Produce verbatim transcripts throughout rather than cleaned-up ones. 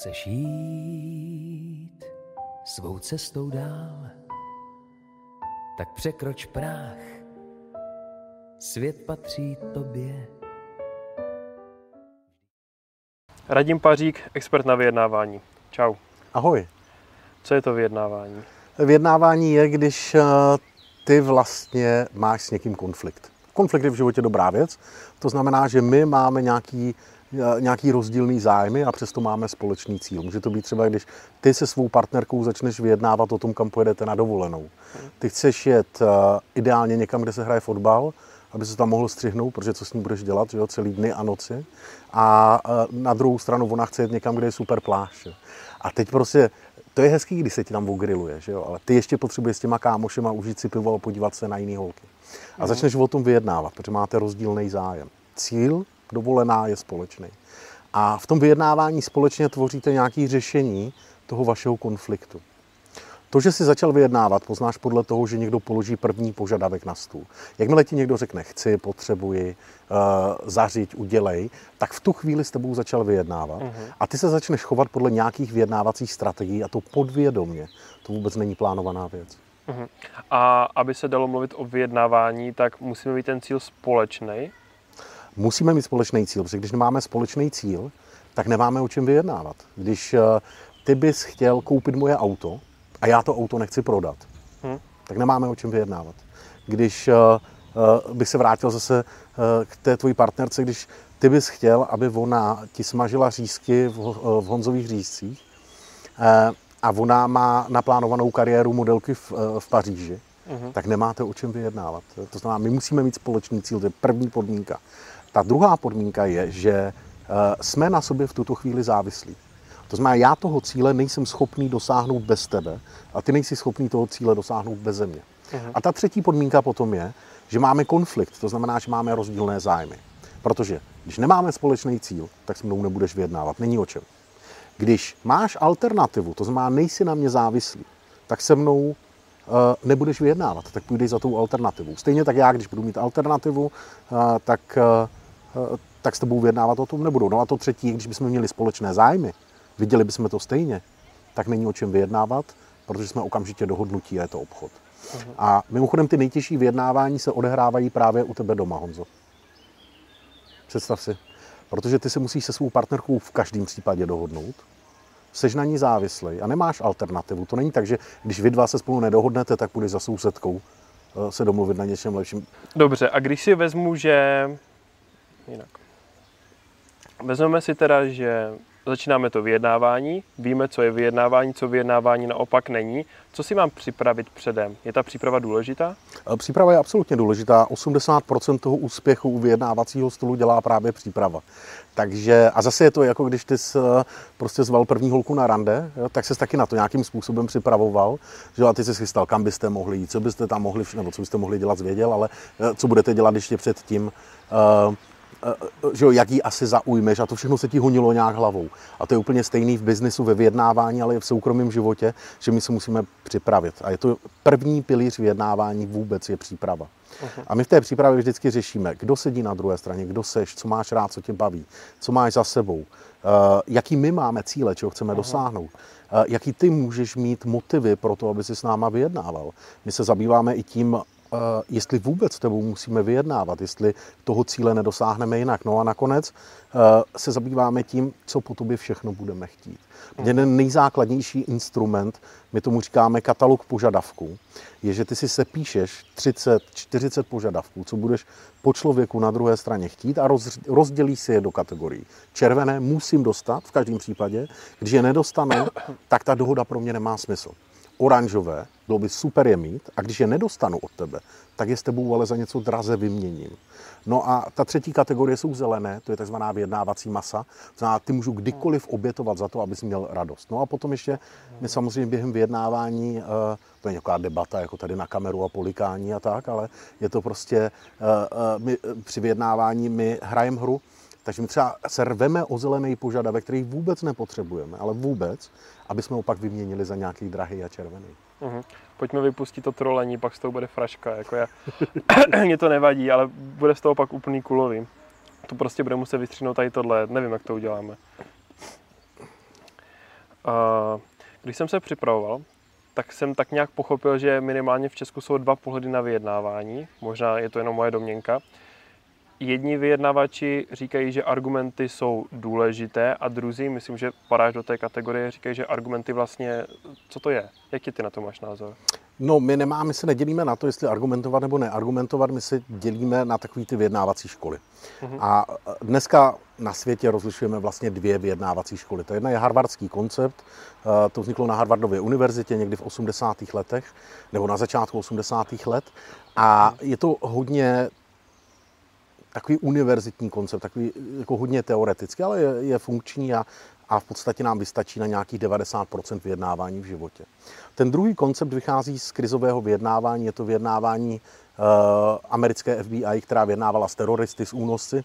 Chceš jít svou cestou dál, tak překroč práh, svět patří tobě. Radim Pařík, expert na vyjednávání. Čau. Ahoj. Co je to vyjednávání? Vyjednávání je, když ty vlastně máš s někým konflikt. Konflikt je v životě dobrá věc, to znamená, že my máme nějaký, nějaký rozdílný zájmy a přesto máme společný cíl. Může to být třeba, když ty se svou partnerkou začneš vyjednávat o tom, kam pojedete na dovolenou. Ty chceš jet ideálně někam, kde se hraje fotbal, aby se tam mohl střihnout, protože co s ní budeš dělat, že jo, celý dny a noci. A na druhou stranu ona chce jet někam, kde je super pláž. A teď prostě, to je hezký, když se ti tam ogriluje, že jo, ale ty ještě potřebuješ s těma kámošema užít si pivo a podívat se na jiný holky. A začneš o tom vyjednávat, protože máte rozdílný zájem. Cíl, dovolená je společný. A v tom vyjednávání společně tvoříte nějaké řešení toho vašeho konfliktu. To, že jsi začal vyjednávat, poznáš podle toho, že někdo položí první požadavek na stůl. Jakmile ti někdo řekne chci, potřebuji, uh, zařiď, udělej, tak v tu chvíli s tebou začal vyjednávat. Uh-huh. A ty se začneš chovat podle nějakých vyjednávacích strategií a to podvědomě. To vůbec není plánovaná věc. Uh-huh. A aby se dalo mluvit o vyjednávání, tak musíme mít ten cíl společný? Musíme mít společný cíl, protože když nemáme společný cíl, tak nemáme o čem vyjednávat. Když uh, ty bys chtěl koupit moje auto, a já to auto nechci prodat, hmm. tak nemáme o čem vyjednávat. Když uh, uh, bych se vrátil zase uh, k té tvojí partnerce, když ty bys chtěl, aby ona ti smažila řízky v, uh, v Honzových řízcích uh, a ona má naplánovanou kariéru modelky v, uh, v Paříži, hmm. tak nemáte o čem vyjednávat. To znamená, my musíme mít společný cíl, to je první podmínka. Ta druhá podmínka je, že uh, jsme na sobě v tuto chvíli závislí. To znamená, já toho cíle nejsem schopný dosáhnout bez tebe a ty nejsi schopný toho cíle dosáhnout bez mě. Uh-huh. A ta třetí podmínka potom je, že máme konflikt, to znamená, že máme rozdílné zájmy. Protože když nemáme společný cíl, tak s mnou nebudeš vyjednávat, není o čem. Když máš alternativu, to znamená, nejsi na mě závislý, tak se mnou uh, nebudeš vyjednávat, tak půjdeš za tou alternativou. Stejně tak já, když budu mít alternativu, uh, tak, uh, tak s tebou vyjednávat o tom nebudu. No a to třetí, když bychom měli společné zájmy, viděli bychom to stejně, tak není o čem vyjednávat, protože jsme okamžitě dohodnutí a je to obchod. Uh-huh. A mimochodem ty nejtěžší vyjednávání se odehrávají právě u tebe doma, Honzo. Představ si. Protože ty se musíš se svou partnerkou v každém případě dohodnout, seš na ní závislej a nemáš alternativu. To není tak, že když vy dva se spolu nedohodnete, tak půjdeš za sousedkou se domluvit na něčem lepším. Dobře, a když si vezmu, že... Jinak. Vezmeme si teda, že začínáme to vyjednávání, víme, co je vyjednávání, co vyjednávání naopak není. Co si mám připravit předem? Je ta příprava důležitá? Příprava je absolutně důležitá. osmdesát procent toho úspěchu u vyjednávacího stolu dělá právě příprava. Takže, a zase je to jako když ty jsi prostě zval první holku na rande, jo, tak ses taky na to nějakým způsobem připravoval, že a ty jsi chystal, kam byste mohli jít, co byste tam mohli, nebo co byste mohli dělat, zvěděl, ale co budete dělat ještě předtím, uh, že jo, jak ji asi zaujmeš a to všechno se ti honilo nějak hlavou. A to je úplně stejný v biznesu, ve vyjednávání, ale i v soukromém životě, že my se musíme připravit. A je to první pilíř vyjednávání vůbec je příprava. Uh-huh. A my v té přípravě vždycky řešíme, kdo sedí na druhé straně, kdo seš, co máš rád, co tě baví, co máš za sebou, uh, jaký my máme cíle, čeho chceme uh-huh. dosáhnout, uh, jaký ty můžeš mít motivy pro to, aby si s náma vyjednával. My se zabýváme i tím, Uh, jestli vůbec s tebou musíme vyjednávat, jestli toho cíle nedosáhneme jinak. No a nakonec uh, se zabýváme tím, co po tobě všechno budeme chtít. Mm. Jeden nejzákladnější instrument, my tomu říkáme katalog požadavků, je, že ty si sepíšeš třicet, čtyřicet požadavků, co budeš po člověku na druhé straně chtít a roz, rozdělíš si je do kategorií. Červené musím dostat v každém případě, když je nedostanu, tak ta dohoda pro mě nemá smysl. Oranžové, bylo by super je mít a když je nedostanu od tebe, tak je s tebou ale za něco draze vyměním. No a ta třetí kategorie jsou zelené, to je takzvaná vyjednávací masa. To znamená, ty můžu kdykoliv obětovat za to, abys měl radost. No a potom ještě my samozřejmě během vyjednávání, to je nějaká debata, jako tady na kameru a polikání a tak, ale je to prostě, my, při vyjednávání my hrajeme hru, takže my třeba se rveme o zelený požadavek, který vůbec nepotřebujeme, ale vůbec, aby jsme ho pak vyměnili za nějaký drahý a červený. Uhum. Pojďme vypustit to trolení, pak z toho bude fraška. Jako já. Mně to nevadí, ale bude z toho pak úplný kulový. To prostě bude muset vystříhnout tady tohle, nevím, jak to uděláme. Když jsem se připravoval, tak jsem tak nějak pochopil, že minimálně v Česku jsou dva pohledy na vyjednávání. Možná je to jenom moje domněnka. Jedni vyjednavači říkají, že argumenty jsou důležité a druzí, myslím, že padáš do té kategorie, říkají, že argumenty vlastně, co to je? Jaký ty na to máš názor? No, my nemáme, my se nedělíme na to, jestli argumentovat nebo neargumentovat, my se dělíme na takový ty vyjednávací školy. Mm-hmm. A dneska na světě rozlišujeme vlastně dvě vyjednávací školy. To jedna je harvardský koncept, to vzniklo na Harvardově univerzitě někdy v osmdesátých letech, nebo na začátku osmdesátých let. A je to hodně takový univerzitní koncept, takový jako hodně teoretický, ale je, je funkční a, a v podstatě nám vystačí na nějakých devadesát procent vyjednávání v životě. Ten druhý koncept vychází z krizového vyjednávání, je to vyjednávání uh, americké F B I, která vyjednávala s teroristy, s únosci.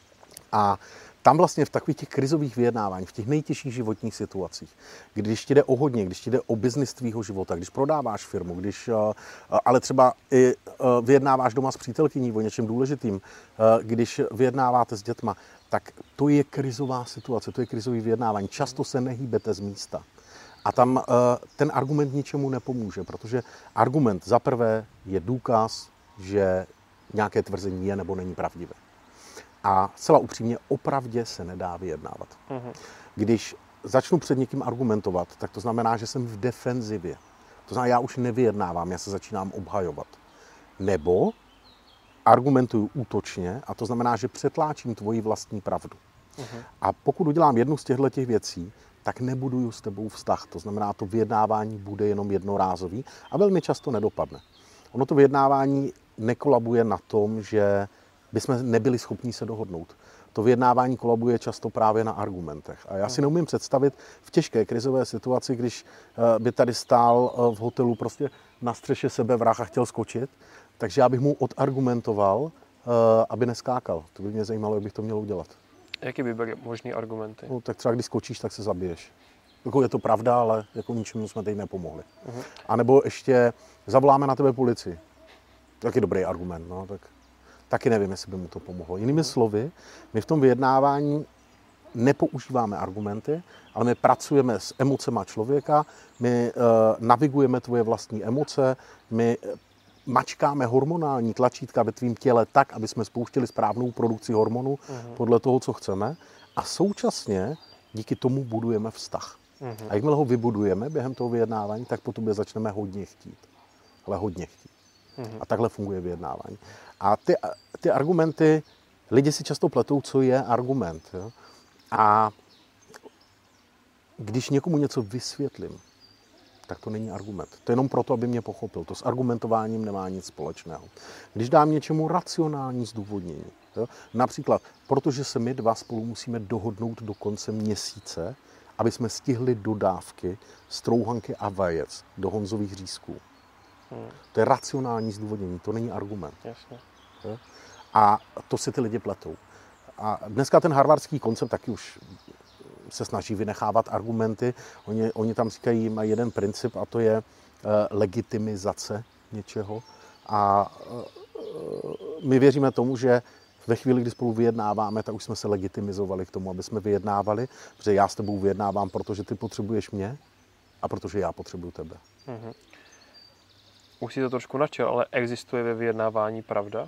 A tam vlastně v takových těch krizových vyjednáváních, v těch nejtěžších životních situacích, když ti jde o hodně, když ti jde o biznis tvýho života, když prodáváš firmu, když, ale třeba i vyjednáváš doma s přítelkyní o něčem důležitým, když vyjednáváte s dětma, tak to je krizová situace, to je krizový vyjednávání. Často se nehýbete z místa. A tam ten argument ničemu nepomůže, protože argument za prvé je důkaz, že nějaké tvrzení je nebo není pravdivé. A zcela upřímně, opravdě se nedá vyjednávat. Mm-hmm. Když začnu před někým argumentovat, tak to znamená, že jsem v defenzivě. To znamená, já už nevyjednávám, já se začínám obhajovat. Nebo argumentuju útočně, a to znamená, že přetláčím tvoji vlastní pravdu. Mm-hmm. A pokud udělám jednu z těchto těch věcí, tak nebuduju s tebou vztah. To znamená, to vyjednávání bude jenom jednorázový a velmi často nedopadne. Ono to vyjednávání nekolabuje na tom, že bychom nebyli schopni se dohodnout. To vyjednávání kolabuje často právě na argumentech. A já si neumím představit v těžké krizové situaci, když by tady stál v hotelu prostě na střeše sebevrah a chtěl skočit, takže já bych mu odargumentoval, aby neskákal. To by mě zajímalo, jak bych to měl udělat. Jaký by byly možný argumenty? No, tak třeba když skočíš, tak se zabiješ. Jako je to pravda, ale jako ničemu jsme teď nepomohli. Uh-huh. A nebo ještě zavoláme na tebe policii. Taky dobrý argument, no, tak taky nevím, jestli by mu to pomohlo. Jinými slovy, my v tom vyjednávání nepoužíváme argumenty, ale my pracujeme s emocema člověka, my uh, navigujeme tvoje vlastní emoce, my mačkáme hormonální tlačítka ve tvým těle tak, aby jsme spouštili správnou produkci hormonů uh-huh. podle toho, co chceme. A současně díky tomu budujeme vztah. Uh-huh. A jakmile ho vybudujeme během toho vyjednávání, tak po tobě začneme hodně chtít. Ale hodně chtít. Uh-huh. A takhle funguje vyjednávání. A ty, ty argumenty, lidi si často pletou, co je argument. Jo? A když někomu něco vysvětlím, tak to není argument. To je jenom proto, aby mě pochopil. To s argumentováním nemá nic společného. Když dám něčemu racionální zdůvodnění, jo? Například, protože se my dva spolu musíme dohodnout do konce měsíce, aby jsme stihli dodávky strouhanky a vajec do Honzových řízků. Hmm. To je racionální zdůvodnění, to není argument. Jasně. Jo? A to si ty lidi pletou. A dneska ten harvardský koncept taky už se snaží vynechávat argumenty. Oni, oni tam říkají, mají jeden princip a to je uh, legitimizace něčeho. A uh, my věříme tomu, že ve chvíli, kdy spolu vyjednáváme, tak už jsme se legitimizovali k tomu, aby jsme vyjednávali, protože já s tebou vyjednávám, protože ty potřebuješ mě a protože já potřebuju tebe. Mm-hmm. Už si to trošku načal, ale existuje ve vyjednávání pravda?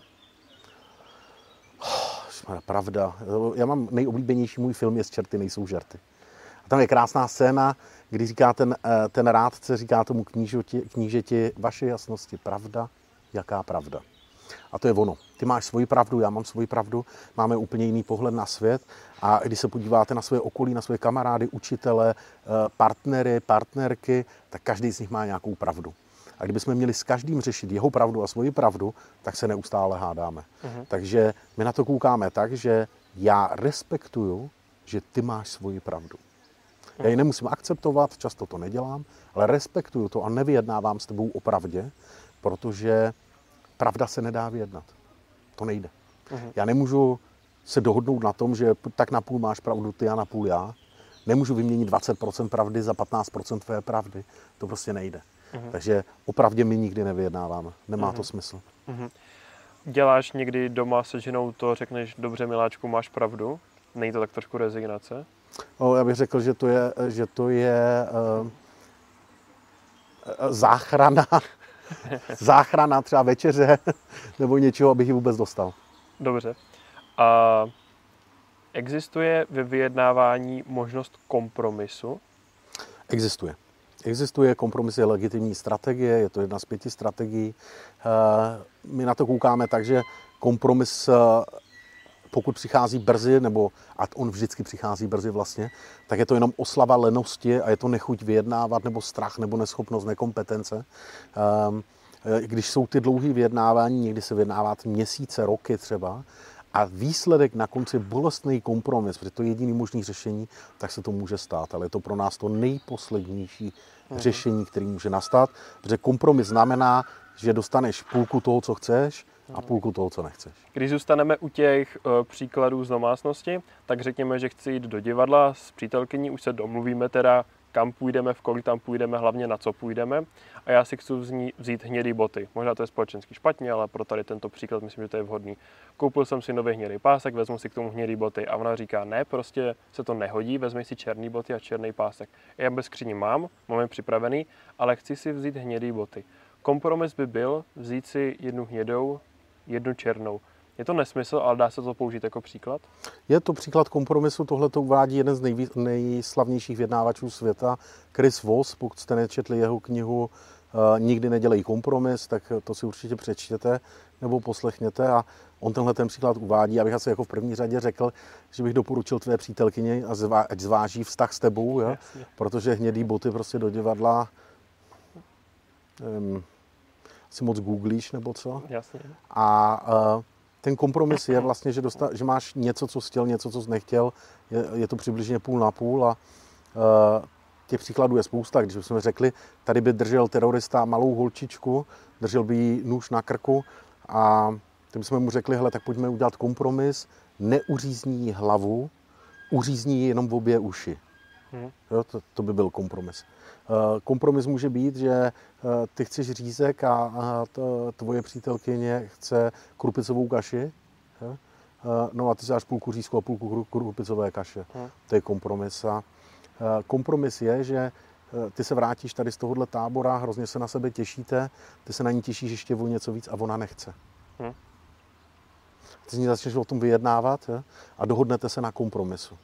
Pravda. Já mám nejoblíbenější můj film je Z čerty nejsou žerty. A tam je krásná scéna, kdy říká ten, ten rádce, říká tomu knížeti, knížeti, vaše jasnosti, pravda, jaká pravda. A to je ono. Ty máš svoji pravdu, já mám svoji pravdu, máme úplně jiný pohled na svět a když se podíváte na své okolí, na své kamarády, učitele, partnery, partnerky, tak každý z nich má nějakou pravdu. A kdybychom měli s každým řešit jeho pravdu a svoji pravdu, tak se neustále hádáme. Uh-huh. Takže my na to koukáme tak, že já respektuju, že ty máš svoji pravdu. Uh-huh. Já ji nemusím akceptovat, často to nedělám, ale respektuju to a nevyjednávám s tebou o pravdě, protože pravda se nedá vyjednat. To nejde. Uh-huh. Já nemůžu se dohodnout na tom, že tak na půl máš pravdu ty a na půl já. Nemůžu vyměnit dvacet procent pravdy za patnáct procent tvé pravdy. To prostě nejde. Uhum. Takže opravdu my nikdy nevyjednáváme. Nemá uhum. to smysl. Uhum. Děláš někdy doma se ženou to, řekneš, dobře miláčku, máš pravdu? Není to tak trošku rezignace? No, já bych řekl, že to je, že to je uh, záchrana, záchrana třeba večeře nebo něčeho, abych ji vůbec dostal. Dobře. A existuje ve vyjednávání možnost kompromisu? Existuje. Existuje, kompromis je legitimní strategie, je to jedna z pěti strategií. My na to koukáme tak, že kompromis, pokud přichází brzy, nebo a on vždycky přichází brzy vlastně, tak je to jenom oslava lenosti a je to nechuť vyjednávat, nebo strach, nebo neschopnost, nekompetence. Když jsou ty dlouhé vyjednávání, někdy se vyjednávat měsíce, roky třeba, a výsledek na konci bolestný kompromis, protože to je jediný možný řešení, tak se to může stát. Ale je to pro nás to nejposlednější mm. řešení, který může nastat, protože kompromis znamená, že dostaneš půlku toho, co chceš, a půlku toho, co nechceš. Když zůstaneme u těch uh, příkladů z domácnosti, tak řekněme, že chci jít do divadla s přítelkyní, už se domluvíme teda, kam půjdeme, v kolik tam půjdeme, hlavně na co půjdeme. A já si chci vzít hnědý boty. Možná to je společensky špatně, ale pro tady tento příklad myslím, že to je vhodný. Koupil jsem si nový hnědý pásek, vezmu si k tomu hnědý boty. A ona říká, ne, prostě se to nehodí, vezmi si černý boty a černý pásek. Já bez skříně mám, mám je připravený, ale chci si vzít hnědý boty. Kompromis by byl vzít si jednu hnědou, jednu černou. Je to nesmysl, ale dá se to použít jako příklad? Je to příklad kompromisu, tohle to uvádí jeden z nejví, nejslavnějších vyjednávačů světa, Chris Voss. Pokud jste nečetli jeho knihu uh, Nikdy nedělej kompromis, tak to si určitě přečtěte nebo poslechněte. A on tenhle ten příklad uvádí, abych asi jako v první řadě řekl, že bych doporučil tvé přítelkyni, ať zváží vztah s tebou, jo? Protože hnědý boty prostě do divadla um, si moc googlíš nebo co. Jasně. A uh, ten kompromis je vlastně, že, dosta, že máš něco, co jsi chtěl, něco, co jsi nechtěl. Je, je to přibližně půl na půl a uh, těch příkladů je spousta. Když bychom řekli, tady by držel terorista malou holčičku, držel by jí nůž na krku a tak bychom mu řekli, hele, tak pojďme udělat kompromis, neuřízní jí hlavu, uřízní jí jenom v obě uši. Hmm. Jo, to, to by byl kompromis. Uh, kompromis může být, že uh, ty chceš řízek a, a to, tvoje přítelkyně chce krupicovou kaši. Jo? Uh, no a ty dáš půlku řízku a půlku krupicové kaše. Hmm. To je kompromis. A, uh, kompromis je, že uh, ty se vrátíš tady z tohohle tábora, hrozně se na sebe těšíte, ty se na ní těšíš ještě o něco víc a ona nechce. Hmm. Ty s ní začneš o tom vyjednávat, jo? A dohodnete se na kompromisu.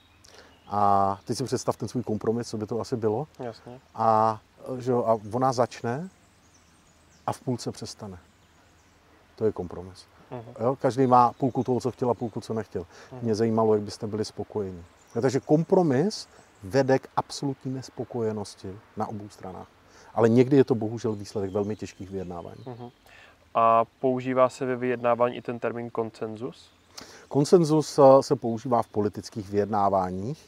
A teď si představ ten svůj kompromis, co by to asi bylo. Jasně. A, že, a ona začne a v půlce přestane. To je kompromis. Uh-huh. Jo? Každý má půlku toho, co chtěl a půlku, co nechtěl. Uh-huh. Mě zajímalo, jak byste byli spokojeni. No, takže kompromis vede k absolutní nespokojenosti na obou stranách. Ale někdy je to bohužel výsledek velmi těžkých vyjednávání. Uh-huh. A používá se ve vyjednávání i ten termín konsenzus? Konsenzus se používá v politických vyjednáváních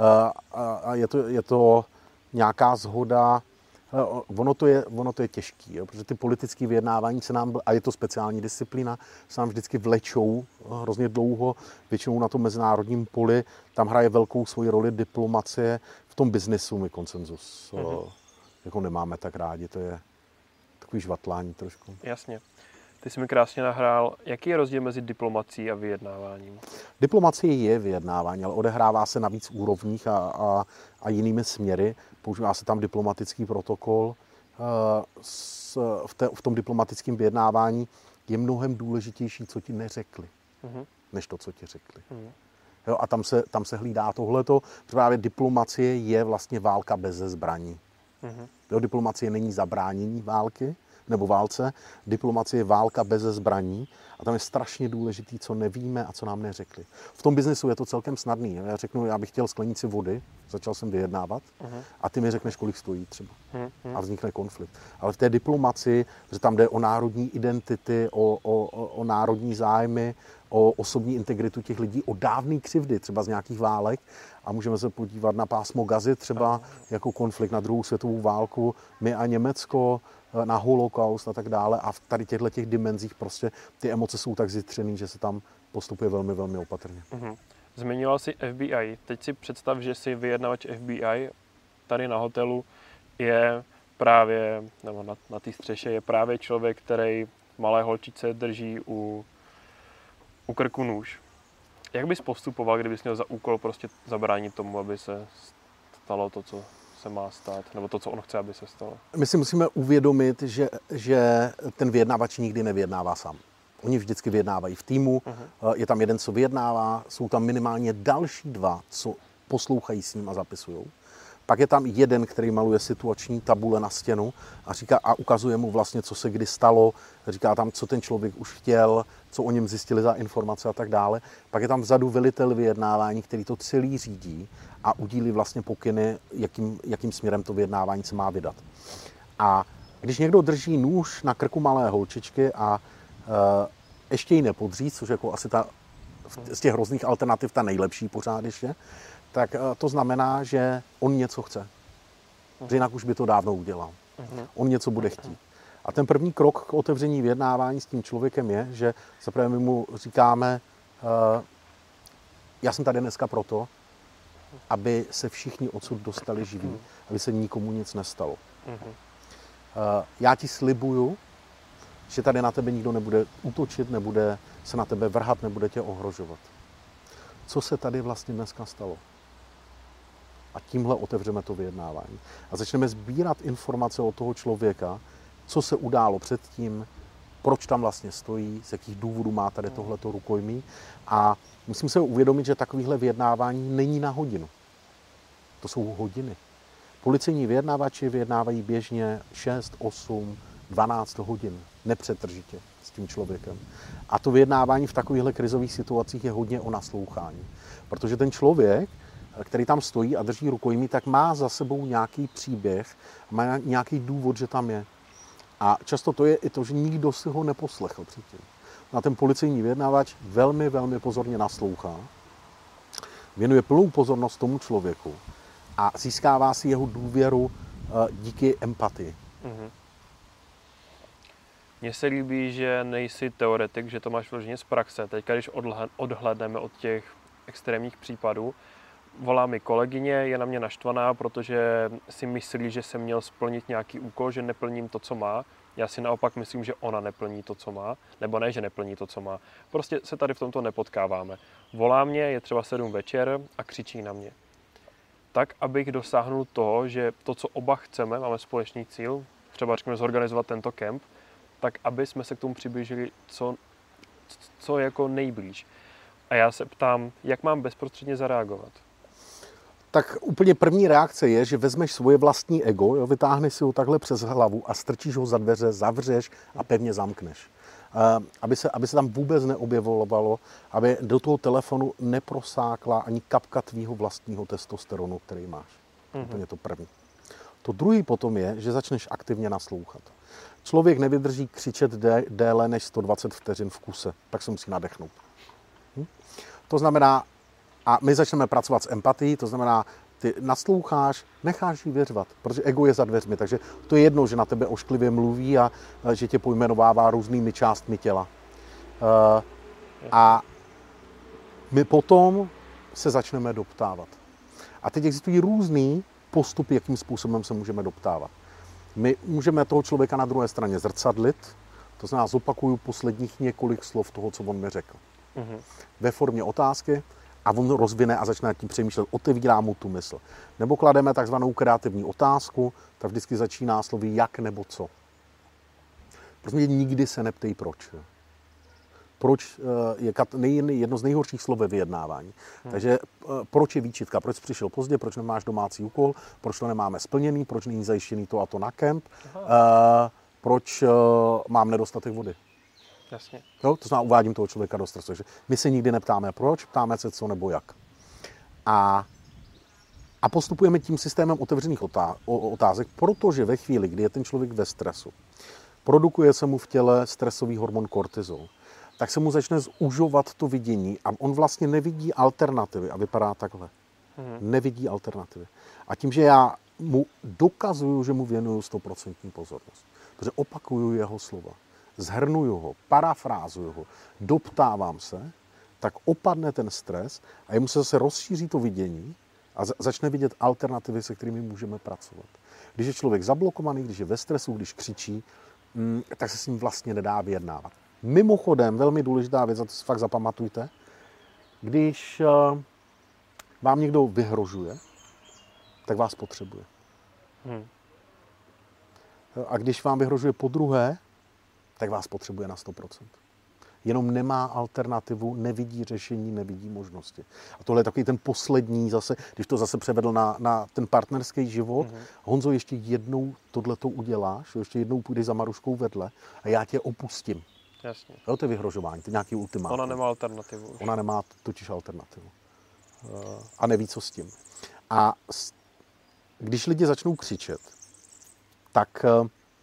a je to, je to nějaká shoda. Ono to je, ono to je těžký, jo, protože ty politické vyjednávání se nám, a je to speciální disciplína, se nám vždycky vlečou hrozně dlouho, většinou na tom mezinárodním poli. Tam hraje velkou svoji roli diplomacie. V tom biznesu my konsenzus mm-hmm. jako nemáme tak rádi, to je takový žvatlání trošku. Jasně. Ty jsi mi krásně nahrál. Jaký je rozdíl mezi diplomací a vyjednáváním? Diplomacie je vyjednávání, ale odehrává se na víc úrovních a, a, a jinými směry. Používá se tam diplomatický protokol. S, v, te, v tom diplomatickém vyjednávání je mnohem důležitější, co ti neřekli, uh-huh. než to, co ti řekli. Uh-huh. Jo, a tam se, tam se hlídá tohleto. Právě diplomacie je vlastně válka bez zbraní. Uh-huh. Jo, diplomacie není zabránění války, nebo válce. Diplomacie je válka bez zbraní a tam je strašně důležitý, co nevíme a co nám neřekli. V tom biznesu je to celkem snadný. Já řeknu, já bych chtěl sklenici vody, začal jsem vyjednávat uh-huh. a ty mi řekneš, kolik stojí třeba. Uh-huh. A vznikne konflikt. Ale v té diplomacii, že tam jde o národní identity, o, o, o národní zájmy, o osobní integritu těch lidí, o dávný křivdy, třeba z nějakých válek. A můžeme se podívat na pásmo Gazy, třeba jako konflikt na druhou světovou válku, my a Německo, na holokaust a tak dále. A v tady těchto těch dimenzích prostě ty emoce jsou tak zjitřený, že se tam postupuje velmi, velmi opatrně. Mm-hmm. Zmiňoval jsi F B I. Teď si představ, že si vyjednavač F B I tady na hotelu je právě, nebo na, na té střeše je právě člověk, který malé holčice drží u, u krku nůž. Jak bys postupoval, kdybys měl za úkol prostě zabránit tomu, aby se stalo to, co se má stát, nebo to, co on chce, aby se stalo? My si musíme uvědomit, že, že ten vyjednávač nikdy nevyjednává sám. Oni vždycky vyjednávají v týmu, uh-huh. Je tam jeden, co vyjednává, jsou tam minimálně další dva, co poslouchají s ním a zapisují. Pak je tam jeden, který maluje situační tabule na stěnu a říká a ukazuje mu vlastně, co se kdy stalo, říká tam, co ten člověk už chtěl, co o něm zjistili za informace a tak dále. Pak je tam vzadu velitel vyjednávání, který to celý řídí a udílí vlastně pokyny, jakým, jakým směrem to vyjednávání se má vydat. A když někdo drží nůž na krku malé holčičky a e, ještě ji nepodří, což jako asi ta, z těch hrozných alternativ ta nejlepší pořád ještě, tak to znamená, že on něco chce. Že jinak už by to dávno udělal. On něco bude chtít. A ten první krok k otevření vyjednávání s tím člověkem je, že zaprvé my mu říkáme, uh, já jsem tady dneska proto, aby se všichni odsud dostali živí, aby se nikomu nic nestalo. Uh, já ti slibuju, že tady na tebe nikdo nebude útočit, nebude se na tebe vrhat, nebude tě ohrožovat. Co se tady vlastně dneska stalo? A tímhle otevřeme to vyjednávání. A začneme sbírat informace od toho člověka, co se událo předtím, proč tam vlastně stojí, z jakých důvodů má tady tohleto rukojmí. A musím se uvědomit, že takovýhle vyjednávání není na hodinu. To jsou hodiny. Policejní vyjednávači vyjednávají běžně šest, osm, dvanáct hodin, nepřetržitě s tím člověkem. A to vyjednávání v takovýchhle krizových situacích je hodně o naslouchání. Protože ten člověk, který tam stojí a drží rukojmí, tak má za sebou nějaký příběh, má nějaký důvod, že tam je. A často to je i to, že nikdo si ho neposlechl předtím. A ten policejní vyjednávač velmi, velmi pozorně naslouchá, věnuje plnou pozornost tomu člověku a získává si jeho důvěru díky empatii. Mm-hmm. Mně se líbí, že nejsi teoretik, že to máš vloženě z praxe. Teďka, když odhlédneme od těch extrémních případů, volá mi kolegyně, je na mě naštvaná, protože si myslí, že jsem měl splnit nějaký úkol, že neplním to, co má. Já si naopak myslím, že ona neplní to, co má, nebo ne, že neplní to, co má. Prostě se tady v tomto nepotkáváme. Volá mě, je třeba sedm večer a křičí na mě. Tak, abych dosáhnul toho, že to, co oba chceme, máme společný cíl, třeba řekněme zorganizovat tento kemp, tak aby jsme se k tomu přiblížili co, co jako nejblíž. A já se ptám, jak mám bezprostředně zareagovat? Tak úplně první reakce je, že vezmeš svoje vlastní ego, jo, vytáhneš si ho takhle přes hlavu a strčíš ho za dveře, zavřeš a pevně zamkneš. Uh, aby, se, aby se tam vůbec neobjevovalo, aby do toho telefonu neprosákla ani kapka tvýho vlastního testosteronu, který máš. Mm-hmm. Úplně to první. To druhý potom je, že začneš aktivně naslouchat. Člověk nevydrží křičet dé, déle než sto dvacet vteřin v kuse, tak se musí nadechnout. Hm? To znamená, a my začneme pracovat s empatií, to znamená, ty nasloucháš, necháš jí věřovat, protože ego je za dveřmi, takže to je jedno, že na tebe ošklivě mluví a že tě pojmenovává různými částmi těla. A my potom se začneme doptávat. A teď existují různý postupy, jakým způsobem se můžeme doptávat. My můžeme toho člověka na druhé straně zrcadlit, to znamená, zopakuju posledních několik slov toho, co on mi řekl. Mm-hmm. Ve formě otázky, a on rozvine a začne nad tím přemýšlet, otevírá mu tu mysl. Nebo klademe takzvanou kreativní otázku, tak vždycky začíná slovy jak nebo co. Prostě nikdy se neptej proč. Proč je jedno z nejhorších slov ve vyjednávání. Hmm. Takže proč je výčitka, proč jsi přišel pozdě, proč nemáš domácí úkol, proč to nemáme splněný, proč není zajištěný to a to na kemp, uh, proč uh, mám nedostatek vody. Jasně. Jo, to znamená, uvádím toho člověka do stresu. Takže my se nikdy neptáme proč, ptáme se co nebo jak. A, a postupujeme tím systémem otevřených otázek, protože ve chvíli, kdy je ten člověk ve stresu, produkuje se mu v těle stresový hormon kortizol, tak se mu začne zužovat to vidění a on vlastně nevidí alternativy a vypadá takhle. Mhm. Nevidí alternativy. A tím, že já mu dokazuju, že mu věnuju sto procent pozornost, protože opakuju jeho slova, zhrnuju ho, parafrázuju ho, doptávám se, tak opadne ten stres a jemu se zase rozšíří to vidění a začne vidět alternativy, se kterými můžeme pracovat. Když je člověk zablokovaný, když je ve stresu, když křičí, tak se s ním vlastně nedá vyjednávat. Mimochodem, velmi důležitá věc, a to si fakt zapamatujte, Když uh, vám někdo vyhrožuje, tak vás potřebuje. Hmm. A když vám vyhrožuje po druhé, tak vás potřebuje na sto procent. Jenom nemá alternativu, nevidí řešení, nevidí možnosti. A tohle je takový ten poslední zase, když to zase převedl na, na ten partnerský život. Mm-hmm. Honzo, ještě jednou tohleto uděláš, ještě jednou půjdeš za Maruškou vedle a já tě opustím. Jasně. Jo, to je vyhrožování, to je nějaký ultimát. Ona nemá alternativu. Už. Ona nemá totiž alternativu. A neví, co s tím. A když lidi začnou křičet, tak uh,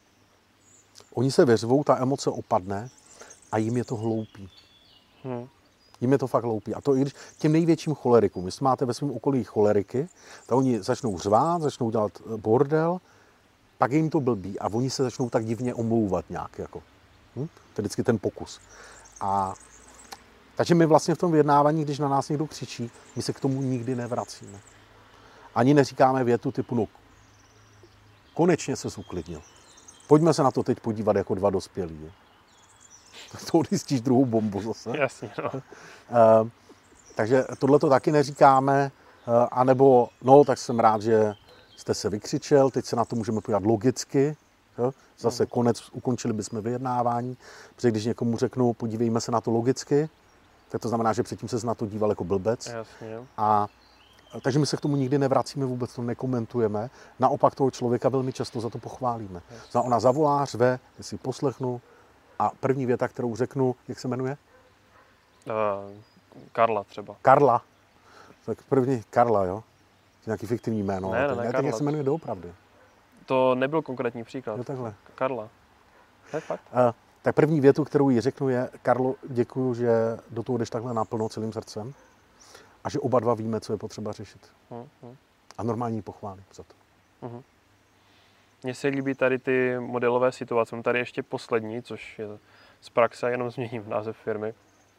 oni se vyřvou, ta emoce opadne a jim je to hloupý. Hmm. Jim je to fakt hloupý. A to i když těm největším cholerikům, jestli máte ve svém okolí choleriky, tak oni začnou řvát, začnou dělat bordel, pak jim to blbý a oni se začnou tak divně omlouvat nějak. Jako. Hm? To je vždycky ten pokus. A takže my vlastně v tom vyjednávání, když na nás někdo křičí, my se k tomu nikdy nevracíme. Ani neříkáme větu typu, no konečně se uklidnil. Pojďme se na to teď podívat jako dva dospělí. To odjistíš druhou bombu zase. Jasně, no. Uh, takže tohle to taky neříkáme, uh, anebo, no, tak jsem rád, že jste se vykřičel, teď se na to můžeme podívat logicky, jo? Zase hmm. konec, ukončili bychom vyjednávání, protože když někomu řeknu, podívejme se na to logicky, tak to znamená, že předtím se na to díval jako blbec. Jasně. A takže my se k tomu nikdy nevracíme, vůbec to nekomentujeme, naopak toho člověka velmi často za to pochválíme. Jasně. Ona zavolá, řve, jestli poslechnu, a první věta, kterou řeknu, jak se jmenuje? Uh, Karla třeba. Karla. Tak první Karla, jo? Nějaký fiktivní jméno. Ne, ne, ne, tak jak se jmenuje doopravdy? To nebyl konkrétní příklad. Jo, takhle. Karla. To je fakt. Uh, tak první větu, kterou jí řeknu je, Karlo, děkuju, že do toho jdeš takhle naplno celým srdcem a že oba dva víme, co je potřeba řešit. Uh, uh. A normální pochválím za to. Uh-huh. Mně se líbí tady ty modelové situace. Mám tady ještě poslední, což je z praxe, jenom změním název firmy.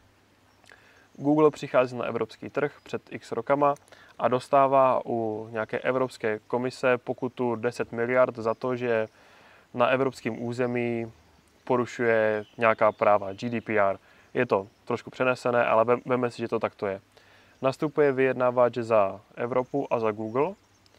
Google přichází na evropský trh před x rokama a dostává u nějaké evropské komise pokutu deset miliard za to, že na evropském území porušuje nějaká práva, G D P R. Je to trošku přenesené, ale veme si, že to takto je. Nastupuje vyjednávač za Evropu a za Google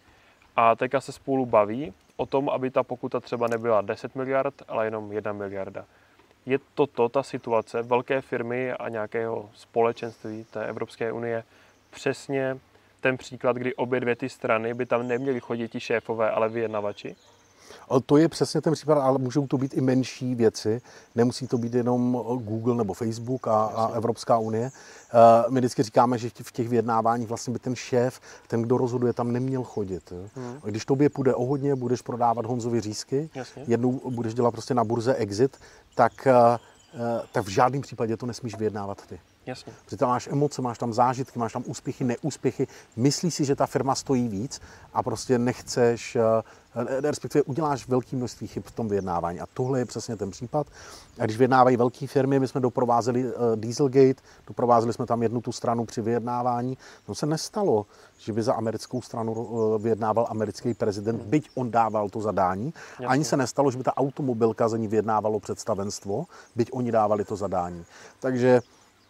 a teďka se spolu baví o tom, aby ta pokuta třeba nebyla deset miliard, ale jenom jedna miliarda. Je toto ta situace velké firmy a nějakého společenství té Evropské unie přesně ten příklad, kdy obě dvě ty strany by tam neměly chodit ti šéfové, ale vyjednavači? To je přesně ten případ, ale můžou to být i menší věci. Nemusí to být jenom Google nebo Facebook a, a Evropská unie. My vždycky říkáme, že v těch vyjednáváních vlastně by ten šéf, ten, kdo rozhoduje, tam neměl chodit. Hmm. Když tobě půjde o hodně, budeš prodávat Honzovi řízky, jasně, jednou budeš dělat prostě na burze exit, tak, tak v žádném případě to nesmíš vyjednávat ty. Jasně. Protože tam máš emoce, máš tam zážitky, máš tam úspěchy, neúspěchy, myslíš si, že ta firma stojí víc a prostě nechceš, respektive uděláš velké množství chyb v tom vyjednávání. A tohle je přesně ten případ. A když vyjednávají velké firmy, my jsme doprovázeli Dieselgate, doprovázeli jsme tam jednu tu stranu při vyjednávání. To se nestalo, že by za americkou stranu vyjednával americký prezident, hmm. byť on dával to zadání. Jasně. Ani se nestalo, že by ta automobilka za ní vyjednávalo představenstvo, byť oni dávali to zadání. Takže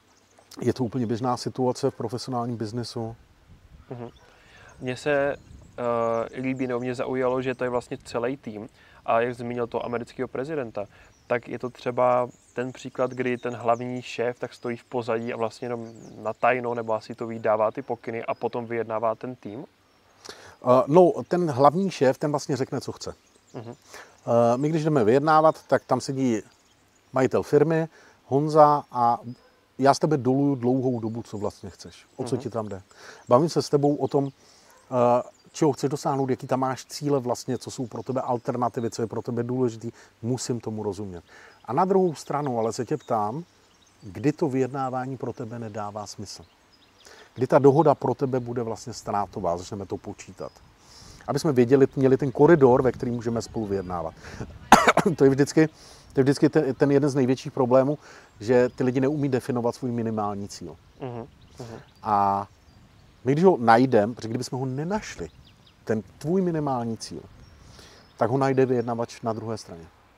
je to úplně běžná situace v profesionálním biznesu. Mm-hmm. Mně se uh, líbí, nebo mě zaujalo, že to je vlastně celý tým. A jak zmínil to amerického prezidenta, tak je to třeba ten příklad, kdy ten hlavní šéf tak stojí v pozadí a vlastně jenom na tajno, nebo asi to ví, dává ty pokyny a potom vyjednává ten tým? Uh, no, ten hlavní šéf, ten vlastně řekne, co chce. Mm-hmm. Uh, my, když jdeme vyjednávat, tak tam sedí majitel firmy, Honza, a já s tebe doluju dlouhou dobu, co vlastně chceš. O co uh-huh. ti tam jde. Bavím se s tebou o tom, čeho chceš dosáhnout, jaký tam máš cíle vlastně, co jsou pro tebe alternativy, co je pro tebe důležitý. Musím tomu rozumět. A na druhou stranu ale se tě ptám, kdy to vyjednávání pro tebe nedává smysl. Kdy ta dohoda pro tebe bude vlastně ztrátová, začneme to počítat. Aby jsme věděli, měli ten koridor, ve kterém můžeme spolu vyjednávat. To je vždycky, to je vždycky ten, ten jeden z největších problémů, že ty lidi neumí definovat svůj minimální cíl. Uh-huh, uh-huh. A my, když ho najdeme, protože kdybychom ho nenašli, ten tvůj minimální cíl, tak ho najde vyjednavač na druhé straně.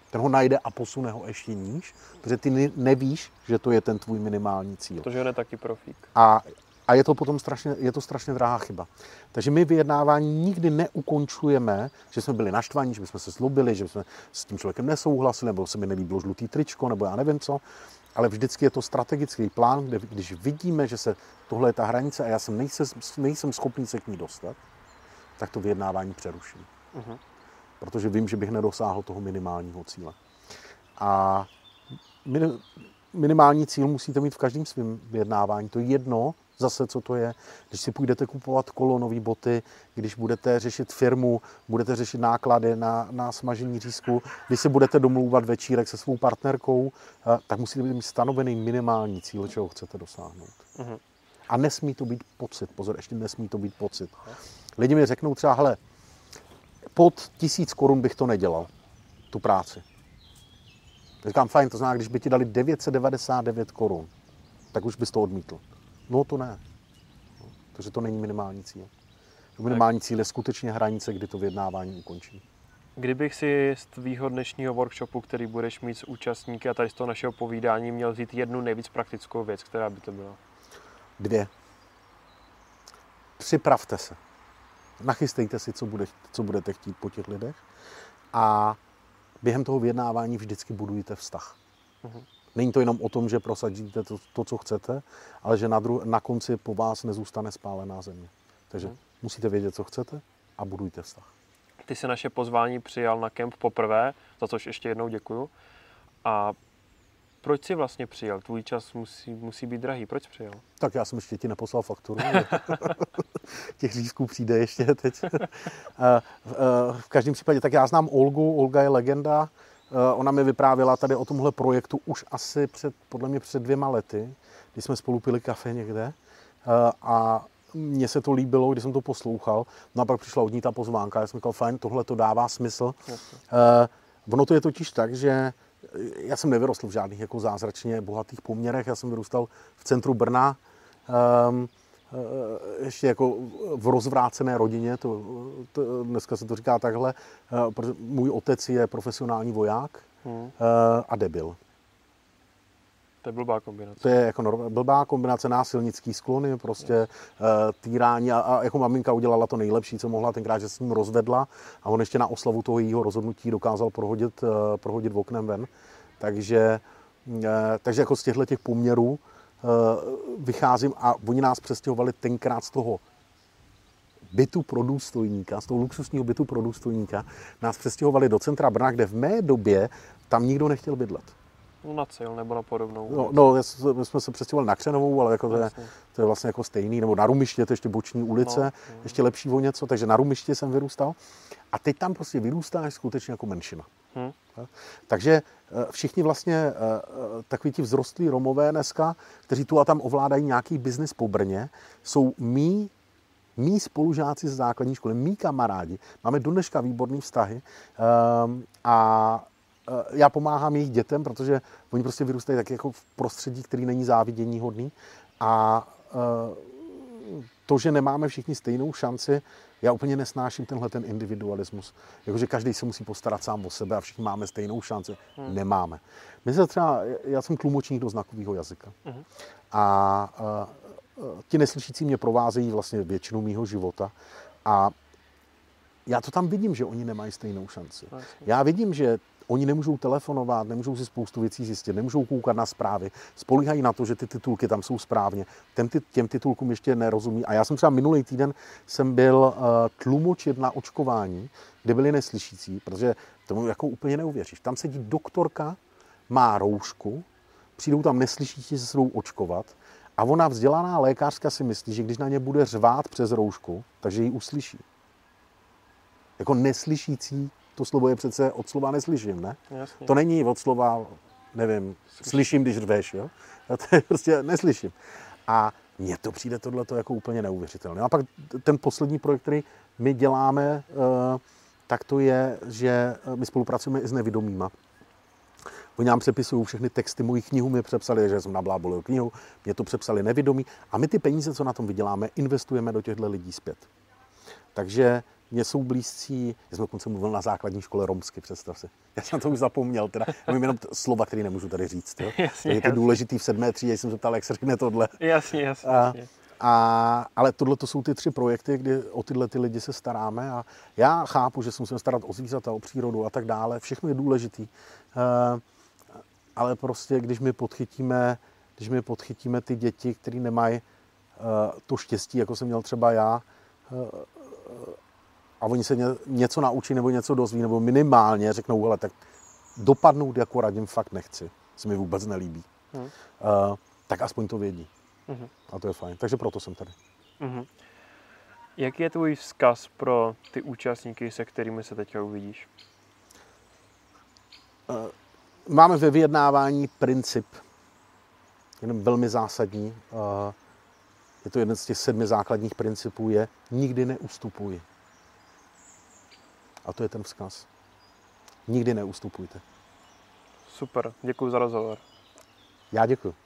Ten ho najde a posune ho ještě níž, protože ty nevíš, že to je ten tvůj minimální cíl. To žene taky profík. A, a je to potom strašně, je to strašně drahá chyba. Takže my vyjednávání nikdy neukončujeme, že jsme byli naštvaní, že jsme se zlobili, že jsme s tím člověkem nesouhlasili, nebo se mi nelíbilo žlutý tričko, nebo já nevím co. Ale vždycky je to strategický plán, kde když vidíme, že se tohle je ta hranice a já jsem nejsem, nejsem schopný se k ní dostat, tak to vyjednávání přeruším. Uh-huh. Protože vím, že bych nedosáhl toho minimálního cíle. A minimální cíl musíte mít v každém svém vyjednávání. To je jedno, zase co to je, když si půjdete kupovat kolo, nový boty, když budete řešit firmu, budete řešit náklady na, na smažení řízku, když si budete domlouvat večírek se svou partnerkou, tak musíte mít stanovený minimální cíl, čeho chcete dosáhnout. Uh-huh. A nesmí to být pocit, pozor, ještě nesmí to být pocit. Lidi mi řeknou třeba, hele, pod tisíc korun bych to nedělal, tu práci. Říkám, fajn, to znamená, když by ti dali devět set devadesát devět korun, tak už bys to odmítl. No to ne. Takže to není minimální cíl. Minimální cíl je skutečně hranice, kdy to vyjednávání ukončí. Kdybych si z tvýho dnešního workshopu, který budeš mít s účastníky a tady z toho našeho povídání, měl vzít jednu nejvíc praktickou věc, která by to byla? Dvě. Připravte se. Nachystejte si, co, bude, co budete chtít po těch lidech a během toho vyjednávání vždycky budujte vztah. Uh-huh. Není to jenom o tom, že prosadíte to, to co chcete, ale že na, dru- na konci po vás nezůstane spálená země. Takže uh-huh. musíte vědět, co chcete a budujte vztah. Ty jsi naše pozvání přijal na kemp poprvé, za což ještě jednou děkuju. A proč jsi vlastně přijel? Tvůj čas musí, musí být drahý. Proč přijel? Tak já jsem ještě ti neposlal fakturu. Těch řízků přijde ještě teď. V každém případě, tak já znám Olgu. Olga je legenda. Ona mi vyprávěla tady o tomhle projektu už asi před, podle mě před dvěma lety, když jsme spolu pili kafe někde. A mně se to líbilo, když jsem to poslouchal. No a pak přišla od ní ta pozvánka. Já jsem říkal, fajn, tohle to dává smysl. Jasně. Ono to je totiž tak, že já jsem nevyrostl v žádných jako zázračně bohatých poměrech. Já jsem vyrůstal v centru Brna, um, ještě jako v rozvrácené rodině, to, to, dneska se to říká takhle, uh, protože můj otec je profesionální voják hmm. uh, a debil. To je blbá kombinace. To je jako blbá kombinace, násilnický sklony, prostě uh, týrání a, a jako maminka udělala to nejlepší, co mohla, tenkrát, že se s ním rozvedla a on ještě na oslavu toho jejího rozhodnutí dokázal prohodit, uh, prohodit oknem ven. Takže, uh, takže jako z těchto těch poměrů uh, vycházím a oni nás přestěhovali tenkrát z toho bytu pro důstojníka, z toho luxusního bytu pro důstojníka, nás přestěhovali do centra Brna, kde v mé době tam nikdo nechtěl bydlet. No na Cil nebo na podobnou. No, no, my jsme se přestěhovali na Křenovou, ale jako to, je, to je vlastně jako stejný, nebo na Rumiště, to je ještě boční ulice, no, no. ještě lepší o něco, takže na Rumiště jsem vyrůstal. A teď tam prostě vyrůstáš skutečně jako menšina. Hmm. Takže všichni vlastně takoví ti vzrostlí Romové dneska, kteří tu a tam ovládají nějaký biznis po Brně, jsou mý, mý spolužáci z základní školy, mý kamarádi. Máme do dneška výborný vztahy um, a já pomáhám jejich dětem, protože oni prostě vyrůstají tak jako v prostředí, který není závidění hodný. A to, že nemáme všichni stejnou šanci, já úplně nesnáším tenhle ten individualismus. Jakože každý se musí postarat sám o sebe a všichni máme stejnou šanci. Hmm. Nemáme. My se třeba, já jsem tlumočník do znakového jazyka. Hmm. A, a ti neslyšící mě provázejí vlastně většinu mýho života. A já to tam vidím, že oni nemají stejnou šanci. Já vidím, že oni nemůžou telefonovat, nemůžou si spoustu věcí zjistit, nemůžou koukat na zprávy, spolíhají na to, že ty titulky tam jsou správně. Těm, těm titulkům ještě nerozumí. A já jsem třeba minulý týden jsem byl uh, tlumočit na očkování, kde byli neslyšící, protože tomu jako úplně neuvěříš. Tam sedí doktorka, má roušku, přijdou tam neslyšící se svou očkovat a ona vzdělaná lékařka si myslí, že když na ně bude řvát přes roušku, takže ji uslyší. Jako neslyšící, to slovo je přece od slova neslyším, ne? Jasně. To není od slova, nevím, slyším, slyším když řveš, jo? To je prostě neslyším. A mně to přijde tohleto jako úplně neuvěřitelné. A pak ten poslední projekt, který my děláme, tak to je, že my spolupracujeme i s nevidomýma. Oni nám přepisují všechny texty, moji knihu mi přepsali, že jsem nablábolil knihu, mě to přepsali nevidomí a my ty peníze, co na tom vyděláme, investujeme do těchto lidí zpět. Takže mě jsou blízcí, já jsem dokonce mluvil na základní škole romsky, představ si. Já jsem to už zapomněl, teda. Já mám jenom t- slova, které nemůžu tady říct. Jo? Jasně, je to důležitý v sedmé třídě, jsem se ptal, jak se řekne tohle. Jasně, jasně. A, a, ale tohle to jsou ty tři projekty, kdy o tyhle ty lidi se staráme a já chápu, že se musíme starat o zvířata, o přírodu a tak dále. Všechno je důležitý. Uh, ale prostě, když my podchytíme, když my podchytíme ty děti, které nemají uh, to štěstí, jako jsem měl třeba já, uh, a oni se ně, něco naučí nebo něco dozví, nebo minimálně řeknou, hele, tak dopadnout jako radím fakt nechci, se mi vůbec nelíbí. Hmm. Uh, tak aspoň to vědí. Hmm. A to je fajn. Takže proto jsem tady. Hmm. Jaký je tvůj vzkaz pro ty účastníky, se kterými se teďka uvidíš? Uh, máme ve vyjednávání princip, jenom velmi zásadní. Uh, je to jeden z těch sedmi základních principů, je nikdy neustupuj. A to je ten vzkaz. Nikdy neustupujte. Super, děkuji za rozhovor. Já děkuji.